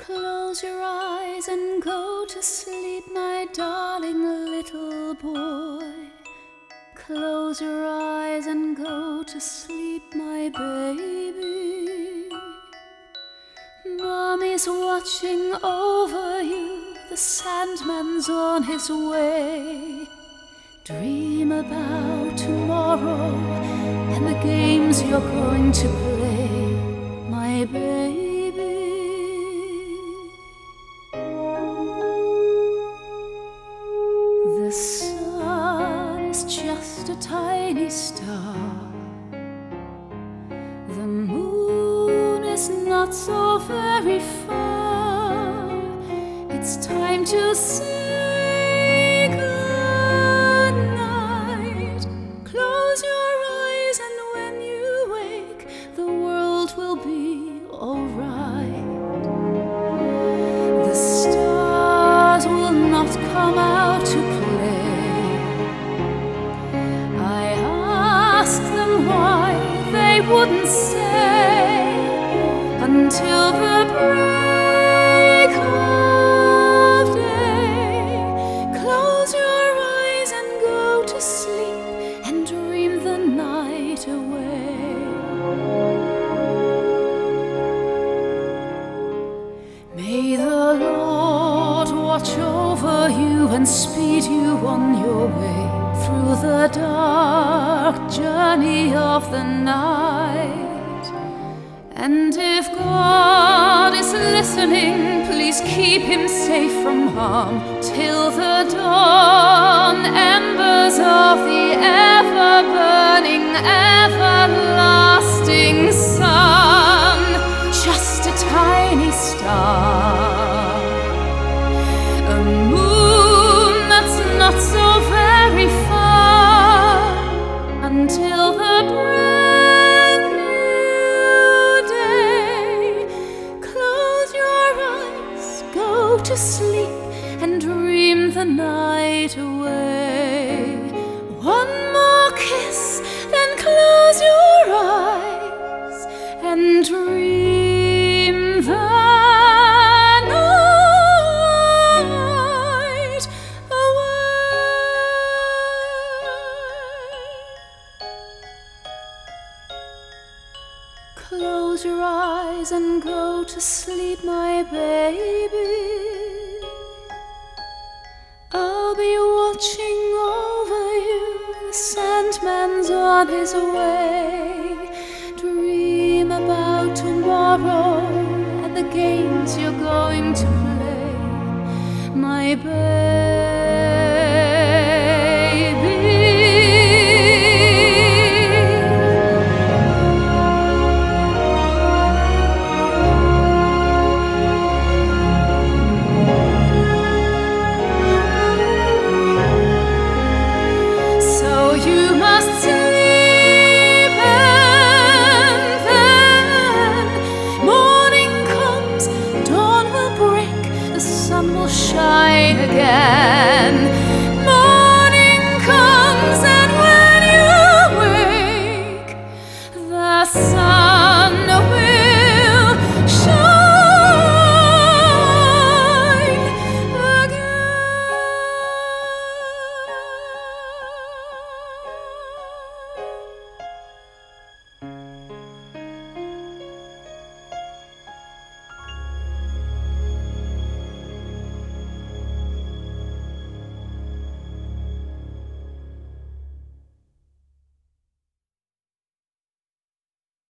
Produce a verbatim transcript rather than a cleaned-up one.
Close your eyes and go to sleep, my darling little boy. Close your eyes and go to sleep, my baby. Mommy's watching over you, the Sandman's on his way. Dream about tomorrow and the games you're going to play, my baby. The sun is just a tiny star. The moon is not so very far. It's time to say good night. Close your eyes and when you wake, the world will be alright. The stars will not come out to play. They wouldn't say until the break of day. Close your eyes and go to sleep and dream the night away. May the Lord watch over you and speed you on your way through the dark journey of the night. And if God is listening, please keep him safe from harm till the dawn embers of the ever-burning, everlasting sun. Just a tiny star, a moon that's not so very far, until the brand new day. Close your eyes, go to sleep and dream the night away. One more kiss, then close your eyes and dream the night away. Close your eyes and go to sleep, my baby. I'll be watching over you, the Sandman's on his way. Dream about tomorrow and the games you're going to play, my baby.